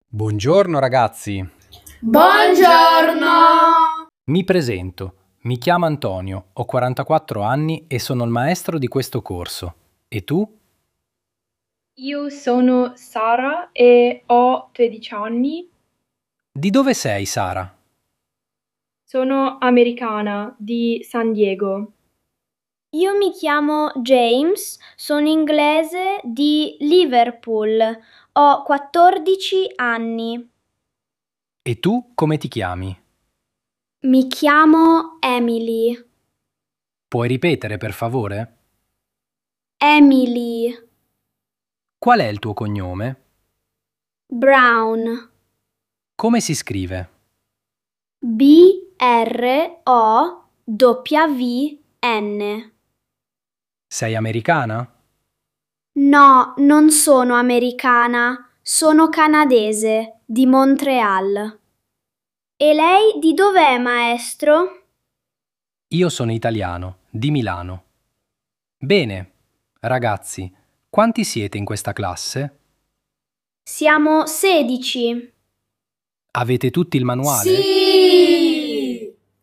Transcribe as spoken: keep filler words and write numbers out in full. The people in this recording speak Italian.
Buongiorno ragazzi, Buongiorno! mi presento. Mi chiamo Antonio, ho quarantaquattro anni e sono il maestro di questo corso. E tu? Io sono Sara e ho tredici anni. Di dove sei, Sara? Sono americana di San Diego. Io mi chiamo James, sono inglese di Liverpool, ho quattordici anni. E tu come ti chiami? Mi chiamo Emily. Puoi ripetere, per favore? Emily Qual è il tuo cognome? Brown. Come si scrive? B R O W N. Sei americana? No, non sono americana, sono canadese, di Montreal. E lei di dov'è, maestro? Io sono italiano, di Milano. Bene, ragazzi, quanti siete in questa classe? Siamo sedici. Avete tutti il manuale? Sì!